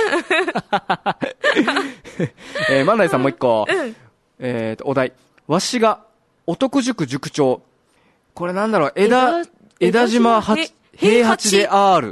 万代さんもう一個。お題。わしが、お徳塾塾長。これなんだろう、枝島平八で R。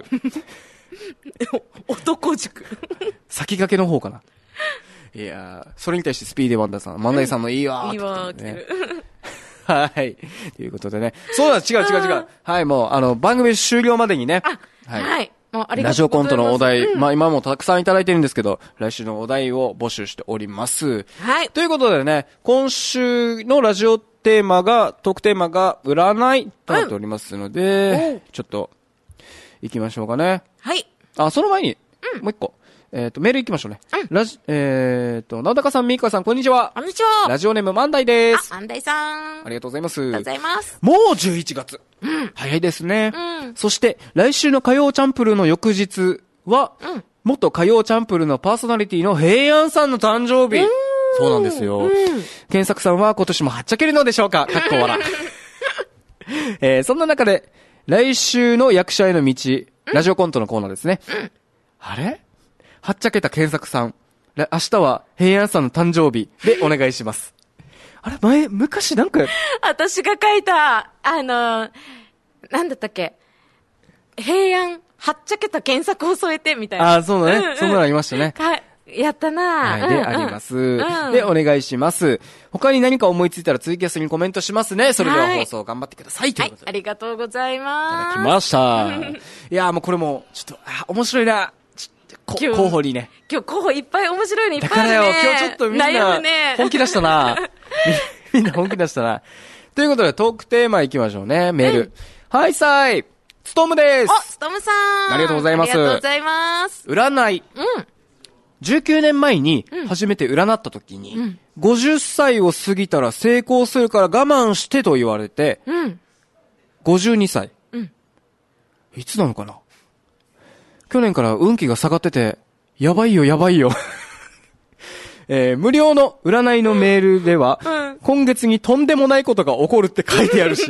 男塾。 先駆けの方かな。いやー、それに対してスピーディーワンダーさん、万代さんのいいわー。 いいわーって。 はい。ということでね。そうだ、違う。はい、もう、番組終了までにね。 はい。 ラジオコントのお題、今もたくさんいただいてるんですけど、来週のお題を募集しております。 はい。 ということでね、今週のラジオトークテーマが、占いとなっておりますので、ちょっと、行きましょうかね。 はい。 その前に、もう一個。メール行きましょうね。なだかさん、みーかさん、こんにちは。 こんにちは。 ラジオネーム、万代です。 万代さん。 ありがとうございます。 ありがとうございます。 もう11月。早いですね。そして、来週の火曜チャンプルーの翌日は、元火曜チャンプルーのパーソナリティの平安さんの誕生日。そうなんですよ。検索さんは今年もはっちゃけるのでしょうか？かっこ笑。そんな中で、来週の役者への道、ラジオコントのコーナーですね。あれ？はっちゃけた検索さん。明日は平安さんの誕生日でお願いします。あれ昔なんか。 私が書いた、なんだったっけ。平安、はっちゃけた検索を添えてみたいな。 そうだね。そんなのありましたね。 やったなはい、で、あります。で、お願いします。他に何か思いついたらツイキャスにコメントしますね。それでは放送頑張ってください。ということで。 ありがとうございます。 いただきました。いや、もうこれも、ちょっと、面白いな。候補にね。 今日候補いっぱい面白いのいっぱいあるね。 だからよ、今日ちょっとみんな、本気出したな。みんな本気出したな。ということで、トークテーマいきましょうね。メール。はい、さい。つとむです。 つとむさん。 ありがとうございます。 ありがとうございます。 占い。19年前に初めて占った時に、50歳を過ぎたら成功するから我慢してと言われて、52歳。いつなのかな？去年から運気が下がってて、やばいよ。無料の占いのメールでは、今月にとんでもないことが起こるって書いてあるし、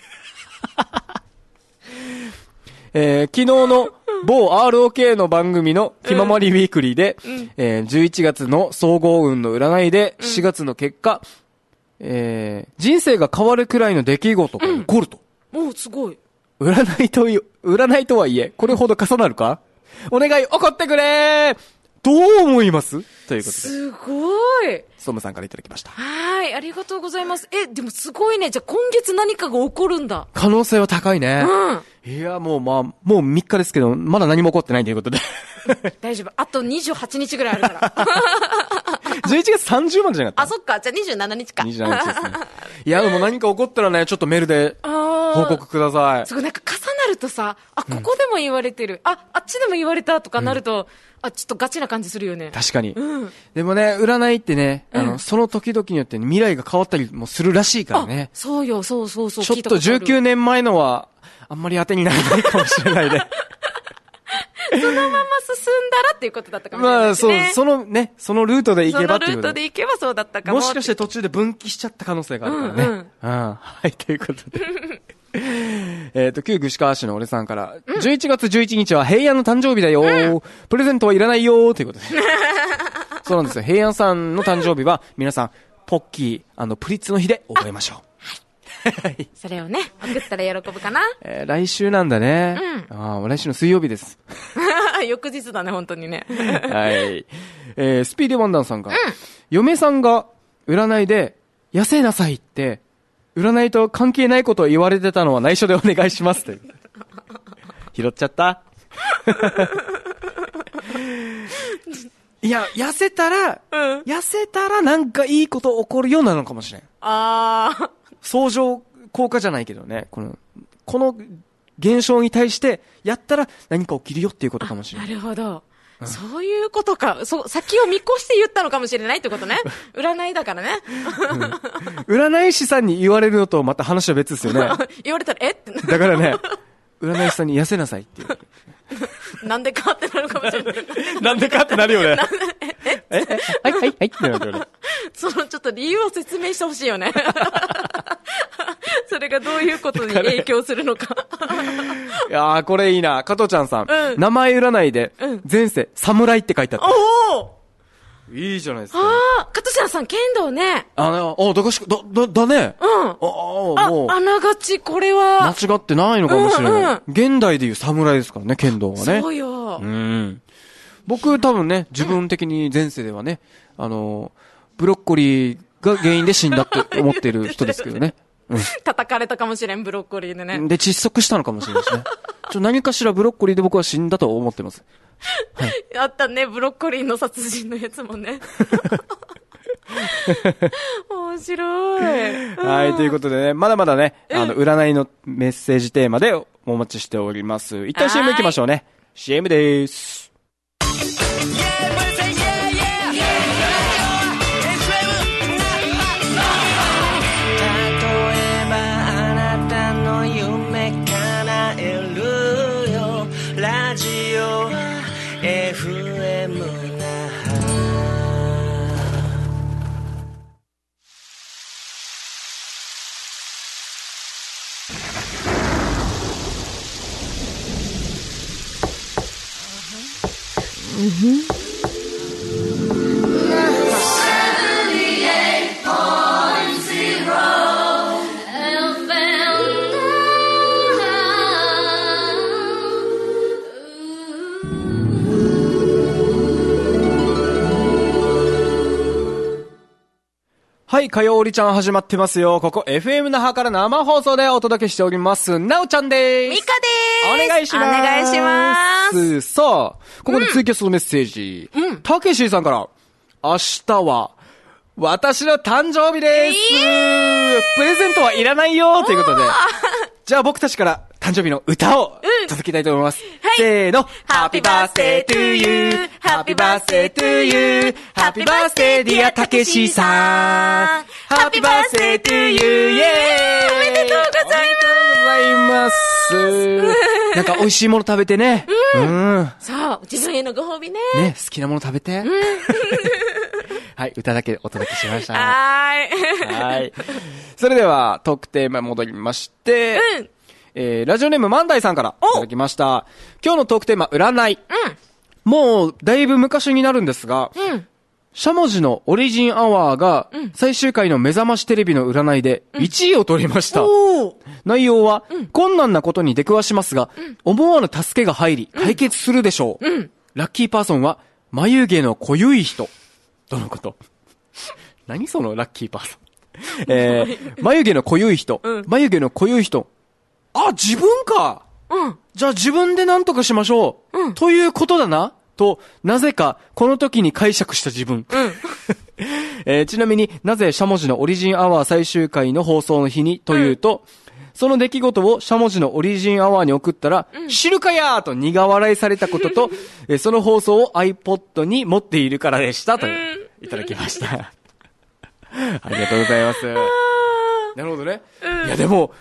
昨日の某 ROK の番組のひまわりウィークリーで、11月の総合運の占いで4月の結果、人生が変わるくらいの出来事が起こると。 すごい。 占いとはいえ、これほど重なるか？お願い、怒ってくれー！どう思います？ということで。 すごい。 ソムさんからいただきました。 はい、ありがとうございます。でもすごいね。じゃあ今月何かが起こるんだ。 可能性は高いね。いや、もう3日ですけど、まだ何も起こってないということで。 大丈夫。あと28日ぐらいあるから。 11月30までじゃなかった？ そっか。じゃあ27日か。 27日ですね。いや、でも何か起こったらね、ちょっとメールで報告ください。 なんか重なるとさ、ここでも言われてる、あっちでも言われたとかなると、ちょっとガチな感じするよね。 確かに。でもね、占いってね、その時々によって、ね、未来が変わったりもするらしいからね。 そうよ、そう。ちょっと 19年前のは、あんまり当てにならないかもしれないね。 そのまま進んだらっていうことだったかもしれないですね。 そのルートで行けばっていうこと。 そのルートで行けばそうだったかも。 もしかして途中で分岐しちゃった可能性があるからね。はい、ということで。旧串川市の俺さんから、11月11日は平安の誕生日だよ、プレゼントはいらないよということで。そうなんですよ。平安さんの誕生日は、皆さん、ポッキー、プリッツの日で覚えましょう。 はい。それをね、送ったら喜ぶかな。 来週なんだね。来週の水曜日です。 翌日だね、本当にね。 はい。スピーディーワンダンさんが、嫁さんが占いで、痩せなさいって、占いと関係ないことを言われてたのは内緒でお願いしますって。拾っちゃった。いや、痩せたらなんかいいこと起こるようなのかもしれん。相乗効果じゃないけどね。この現象に対してやったら何か起きるよっていうことかもしれない。 なるほど。そういうことか。先を見越して言ったのかもしれないってことね。占いだからね。 占い師さんに言われるのとまた話は別ですよね。 言われたら、って。 だからね、占い師さんに痩せなさいっていう。 なんでかってなるかもしれない。 なんでかってなるよね。はいってなるよね。 ちょっと理由を説明してほしいよね。それがどういうことに影響するのか。 いやー、これいいな。加藤ちゃんさん。名前占いで、前世、侍って書いてあった。いいじゃないですか。 加藤ちゃんさん、剣道ね。 だね。もう。 あながち、これは。 間違ってないのかもしれない。現代でいう侍ですからね、剣道はね。 そうよ。 僕多分ね、自分的に前世ではね、ブロッコリーが原因で死んだって思ってる人ですけどね。 叩かれたかもしれん、ブロッコリーでね。 で、窒息したのかもしれないですね。何かしらブロッコリーで僕は死んだと思ってます。 はい、あったね、ブロッコリーの殺人のやつもね。面白い。 はい、ということでね、まだまだね、占いのメッセージテーマでお待ちしております。一旦 CM 行きましょうね。CM です。はい、火曜りちゃん始まってますよ。ここ FM 那覇から生放送でお届けしております。なおちゃんでーす。 ミカでーす。 お願いします。 お願いします。 さあ、ここでツイキャスのメッセージ。たけしさんから、明日は、私の誕生日でーす。プレゼントはいらないよということで。じゃあ僕たちから誕生日の歌を届けたいと思います。せーの。Happy birthday to you. Happy birthday to you. Happy birthday dear たけしさん。Happy birthday to you. イェーイ。 おめでとうございます。 なんか美味しいもの食べてね。 そう、自分へのご褒美ね。 ね、好きなもの食べて。はい、歌だけお届けしました。 はい。 それでは、トークテーマ戻りまして、ラジオネーム万代さんからいただきました。今日のトークテーマ、占い。もう、だいぶ昔になるんですが、しゃもじのオリジンアワーが、最終回の目覚ましテレビの占いで1位を取りました。内容は、困難なことに出くわしますが、思わぬ助けが入り、解決するでしょう。ラッキーパーソンは、眉毛の濃ゆい人。どのこと何そのラッキーパーソン。眉毛の濃ゆい人。眉毛の濃ゆい人。あ、自分か。じゃあ自分で何とかしましょう。ということだな。と、なぜか、この時に解釈した自分。ちなみになぜしゃもじのオリジンアワー最終回の放送の日にというと、 その出来事をしゃもじのオリジンアワーに送ったら、知るかやーと苦笑いされたことと、その放送を iPod に持っているからでした、といただきました。ありがとうございます。なるほどね。いやでも、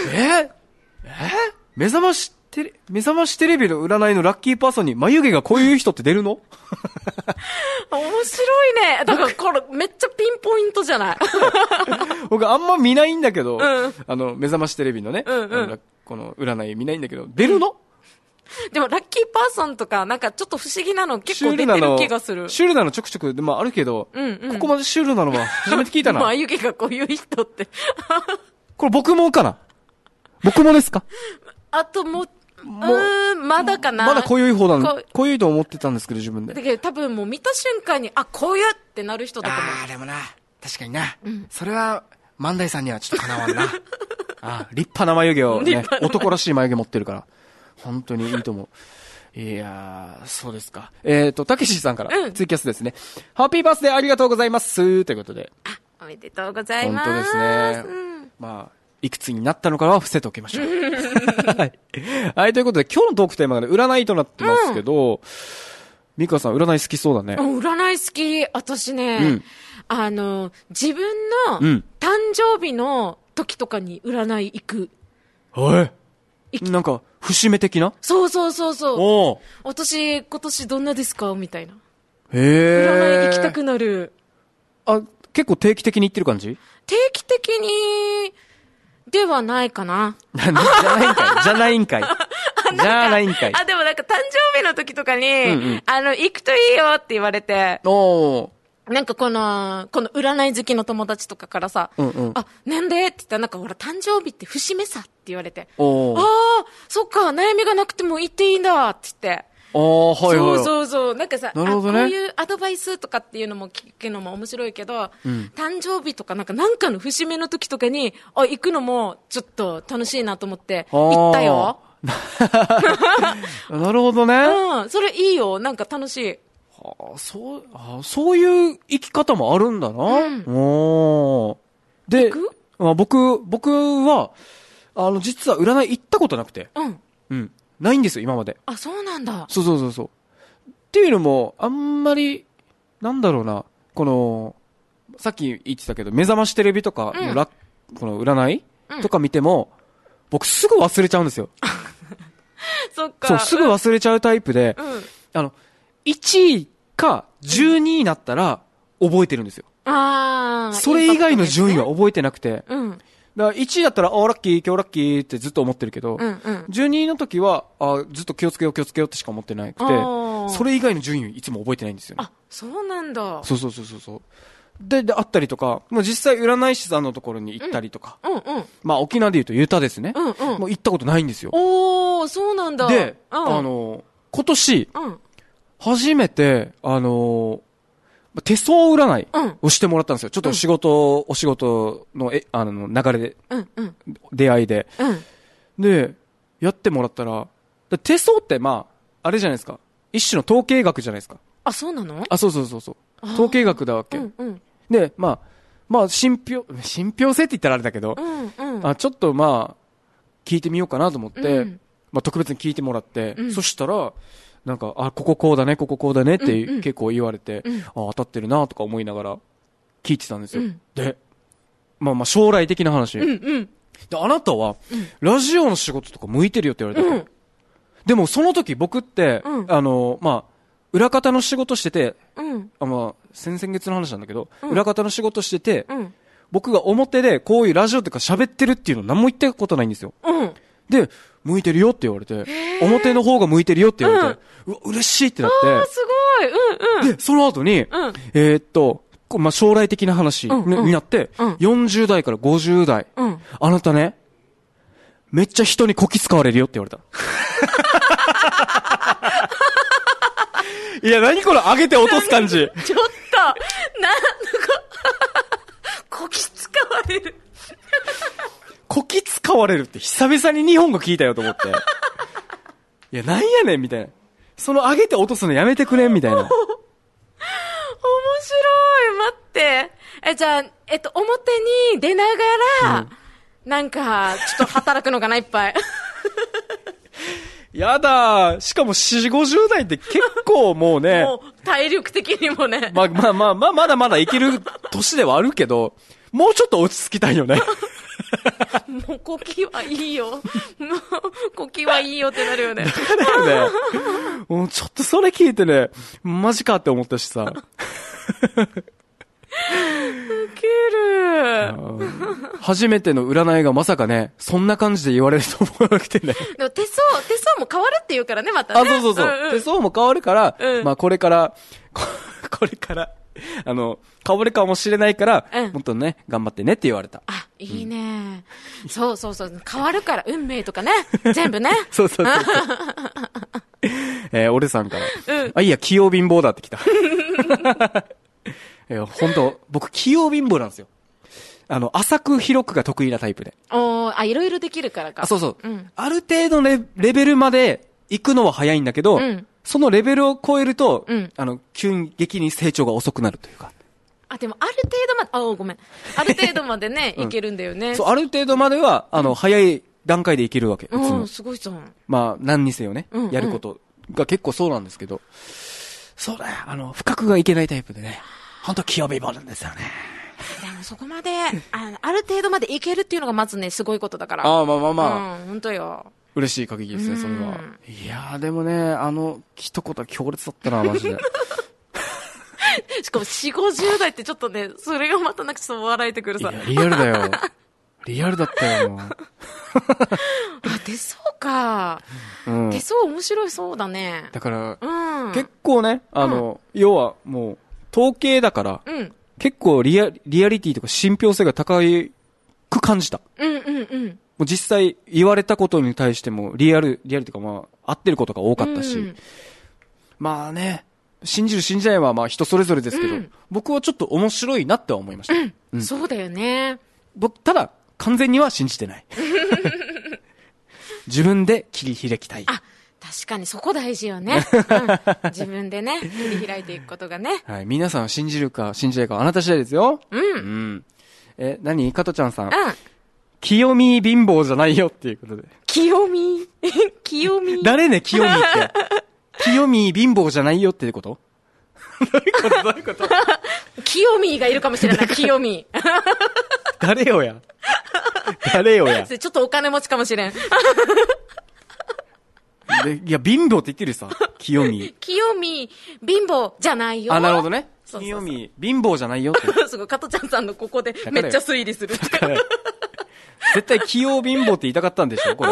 目覚ましテレビの占いのラッキーパーソンに眉毛がこういう人って出るの？ 面白いね。だからこれめっちゃピンポイントじゃない？ 僕あんま見ないんだけど、目覚ましテレビのね、この占い見ないんだけど、出るの？ でもラッキーパーソンとかなんかちょっと不思議なの結構出てる気がする。 シュールなのちょくちょくでもあるけど、ここまでシュールなのは初めて聞いたな。 眉毛がこういう人って。 これ僕もかな？僕もですか？ あとまだかな。 まだこういう方なの。こういうと思ってたんですけど、自分で。 だけど多分もう見た瞬間に、こういうってなる人だと思う。 でもな、確かにな。それは、万代さんにはちょっとかなわんな。立派な眉毛をね、男らしい眉毛持ってるから。本当にいいと思う。いやー、そうですか。たけしさんから、ツイキャスですね。ハッピーバースデーありがとうございます。ということで。 おめでとうございます。 本当ですね。まあ、いくつになったのかは伏せておきましょう。はい。はい、ということで、今日のトークテーマがね、占いとなってますけど、ミカさん、占い好きそうだね。 占い好き。私ね、自分の誕生日の時とかに占い行く。なんか、 節目的な？ そう。私、今年どんなですかみたいな。占い行きたくなる。 結構定期的に行ってる感じ？ 定期的に、ではないかな。 じゃないんかい。 でもなんか誕生日の時とかに、行くといいよって言われて。なんかこの占い好きの友達とかからさ、なんでって言ったらなんかほら誕生日って節目さって言われて。そっか、悩みがなくても言っていいんだって言って。そう。なんかさ、こういうアドバイスとかっていうのも聞くのも面白いけど、誕生日とかなんかの節目の時とかに、行くのもちょっと楽しいなと思って、行ったよ。 なるほどね。 それいいよ。なんか楽しい。 そういう生き方もあるんだな。で、僕は、実は占い行ったことなくて。ないんですよ、今まで。 そうなんだ。 そう。っていうのも、あんまり、なんだろうな、さっき言ってたけど、目覚ましテレビとかのこの占いとか見ても、僕すぐ忘れちゃうんですよ。 そっか。そう、 すぐ忘れちゃうタイプで、1位か12位になったら覚えてるんですよ。それ以外の順位は覚えてなくて、だから1位だったら、ラッキー、今日ラッキーってずっと思ってるけど、12位の時は、ずっと気をつけようってしか思ってなくて、それ以外の順位いつも覚えてないんですよね。 そうなんだ。 そう。で、あったりとか、もう実際占い師さんのところに行ったりとか、まあ沖縄で言うとユタですね。もう行ったことないんですよ。 そうなんだ。 で、今年、初めて、手相占いをしてもらったんですよ。ちょっとお仕事の流れで、出会いで。で、やってもらったら、手相ってあれじゃないですか。一種の統計学じゃないですか。 そうなの？ そう。統計学だわけ。で、信憑性って言ったらあれだけど、ちょっと聞いてみようかなと思って、特別に聞いてもらって、そしたら、なんか、こここうだねって結構言われて、当たってるなとか思いながら聞いてたんですよ。で、将来的な話。で、あなたは、ラジオの仕事とか向いてるよって言われた。でもその時僕って、裏方の仕事してて、先々月の話なんだけど、裏方の仕事してて、僕が表でこういうラジオとか喋ってるっていうの何も言ったことないんですよ。で、向いてるよって言われて、表の方が向いてるよって言われて、嬉しいってなって、 すごい。 で、その後に、将来的な話になって、40代から50代、あなたね、めっちゃ人にこき使われるよって言われた。いや、何これ上げて落とす感じ。 ちょっと、こき使われる。 こき使われるって久々に日本語聞いたよと思って。いや、なんやねんみたいな。その上げて落とすのやめてくれんみたいな。面白い。待って。じゃあ、表に出ながら、 なんかちょっと働くのかないっぱいやだ、しかも4、50代って結構もうねもう体力的にもね、 まだまだいける年ではあるけど、もうちょっと落ち着きたいよねもう呼吸はいいよもう呼吸はいいよってなるよね。 だよね。もうちょっとそれ聞いてね、マジかって思ったしさ。 ウケる。 初めての占いがまさかね、そんな感じで言われると思わなくてね。 でも手相も変わるって言うからね、またね。 あ、そう。手相も変わるから、まあこれから、変わるかもしれないから、もっとね、頑張ってねって言われた。 あ、いいね。そう。変わるから、運命とかね。全部ね。 そう。俺さんから。いや、器用貧乏だってきた。本当僕、器用貧乏なんですよ。浅く広くが得意なタイプで。 いろいろできるからか。 そう。ある程度のレベルまで行くのは早いんだけど、そのレベルを超えると、急激に成長が遅くなるというか。 でもある程度まで、ごめん。ある程度までね、いけるんだよね。 そう、ある程度までは、早い段階でいけるわけ。 すごいじゃん。 まあ、何にせよね、やることが結構そうなんですけど、そうだよ、深くがいけないタイプでね、ほんと器用貧乏なんですよね。 でもそこまで、ある程度までいけるっていうのがまずね、すごいことだから。 まあ。 本当よ。 嬉しい限りですね、それは。いやー、でもね、一言は強烈だったな、マジで。 しかも4、50代ってちょっとね、それがまたなんかちょっと笑えてくるさ。 いや、リアルだよ。リアルだったよ、もう。 手相か。手相面白いそうだね。 だから、結構ね、要はもう、統計だから、結構リアリティとか信憑性が高く感じた。もう実際言われたことに対してもリアルというかまあ合ってることが多かったし、まあね、信じる信じないはまあ人それぞれですけど、僕はちょっと面白いなって思いました。 そうだよね。 ただ完全には信じてない。自分で切り開きたい。 確かにそこ大事よね。自分でね、切り開いていくことがね。 はい、皆さんは信じるか信じないかあなた次第ですよ。何加トちゃんさん。清見貧乏じゃないよっていうことで。 清見誰ね、清見って。清見貧乏じゃないよっていうことどういうこと清見がいるかもしれない、清見。 誰よや。 ちょっとお金持ちかもしれん。 いや、貧乏って言ってるさ。清見。 清見、貧乏じゃないよ。 なるほどね。清見、貧乏じゃないよって。 すごい、加トちゃんさんのここでめっちゃ推理する。 絶対器用貧乏って言いたかったんでしょこれ。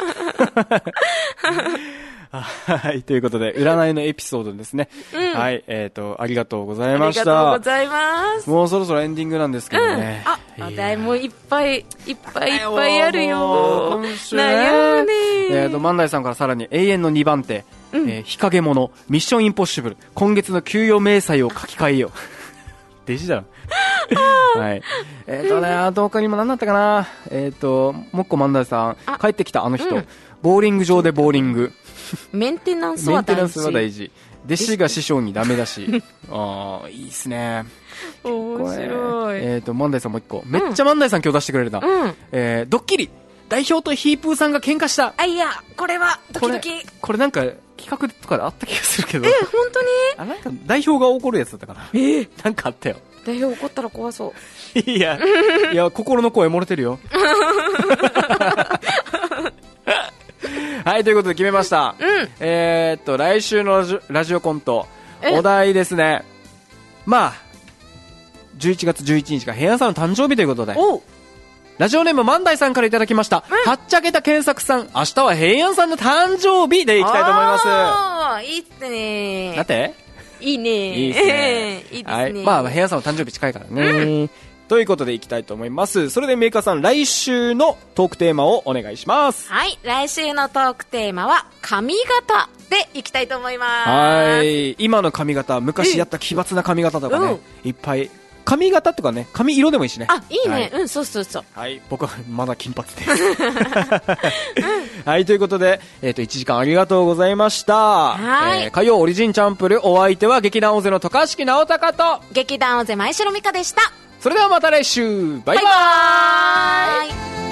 はい、ということで、占いのエピソードですね。はい、ありがとうございました。 ありがとうございます。 もうそろそろエンディングなんですけどね。 お題もいっぱいあるよ。 今週ね。万代さんからさらに永遠の2番手、日陰者、ミッションインポッシブル、今月の給与明細を書き換えよう。弟子だろ。はい。あと他にも何だったかな。もっこ万代さん、帰ってきたあの人、ボーリング場でボーリング。 メンテナンスは大事。弟子が師匠にダメだし。いいっすね。 面白い。 万代さんもう一個。めっちゃ万代さん今日出してくれるな。ドッキリ代表とヒープーさんが喧嘩した。 いや、これは、ドキドキ。 これなんか、企画とかであった気がするけど。 本当になんか、代表が怒るやつだったかな。なんかあったよ。 代表怒ったら怖そう。 いや、心の声漏れてるよ。はい、ということで決めました。来週のラジオコント、お題ですね。まあ、11月11日が平安さんの誕生日ということで。ラジオネーム万代さんからいただきました。はっちゃけた検索さん、明日は平安さんの誕生日でいきたいと思います。 いいっすね。 だっていいね。 いいですね。 いいですね。 まあ、平安さんの誕生日近いからね。ということでいきたいと思います。それでメーカーさん、来週のトークテーマをお願いします。 はい、来週のトークテーマは髪型でいきたいと思います。 はい、今の髪型、昔やった奇抜な髪型とかね、いっぱい。髪型とかね、髪色でもいいしね。 いいね。そうそうそう。 はい、僕はまだ金髪です。はい、ということで、1時間ありがとうございました。火曜オリジンチャンプル、お相手は劇団オゼの高橋直隆と、 劇団オゼ前城美香でした。 それではまた来週、バイバーイ。